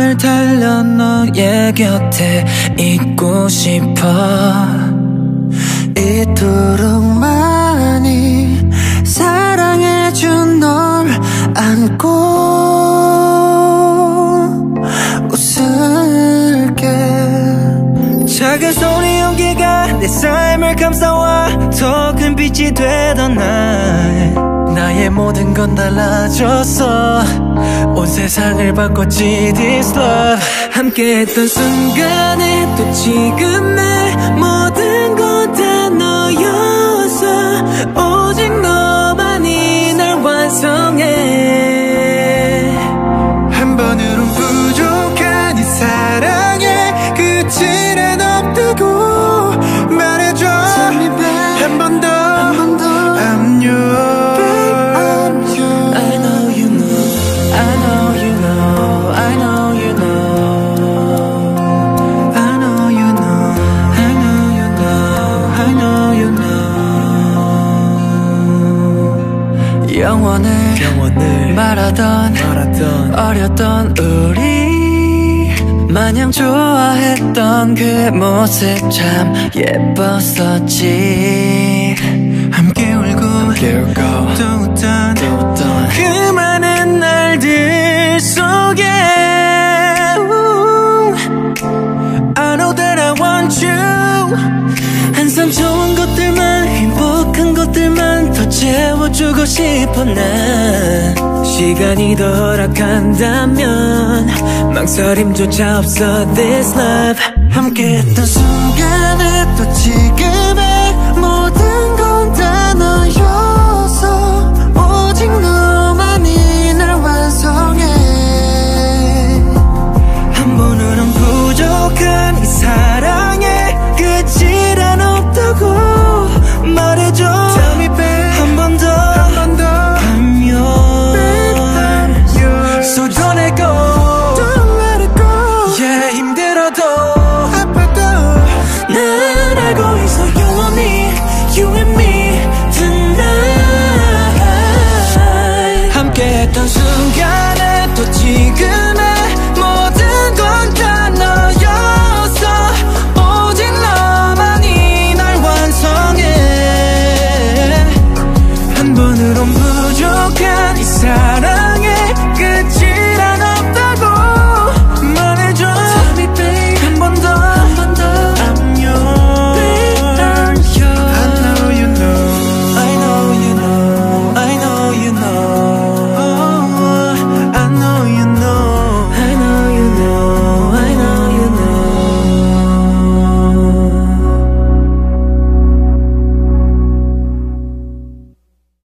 날 달려 너의 곁에 있고 싶어. 이토록 많이 사랑해준 널 안고 웃을게. 작은 소리 연기가 내 삶을 감싸와 더 큰 빛이 되던 날, 나의 모든 건 달라졌어. 온 세상을 바꿨지 this love. 함께했던 순간에 또 지금의 모든 건 다 너였어. 오직 너만이 날 완성해. 한 번으론 부족한 이 사랑에 끝이란 없다고 말해줘. 한 번 더 I'm yours. I know you know, I know you know, I know you know, I know you know, I know you know, I know you know. 영원을 말하던 어렸던 우리, 마냥 좋아했던 그 모습 참 예뻤었지. 함께 울고 또 웃던 그 많은 날들 속에 I know that I want you. 항상 좋은 것들만, 행복한 것들만 더 채워주고 싶어. 난 시간이 더 허락한다면 망설임조차 없어 this love. 함께했던 순간에 또 지금의 모든 건 다 너였어. 오직 너만이 날 완성해. 한 번으론 부족한 이 사랑에 끝이란 없다고 말해줘. Tell me babe, 한 번 더 I'm yours. So don't let go, don't let it go. yeah, 힘들어도 아파도 난 알고 있어 영원히 you and me tonight. 함께했던 순간에 또 지금의 모든 건 다 너였어. 오직 너만이 날 완성해. 한 번으론 부족한 이 사랑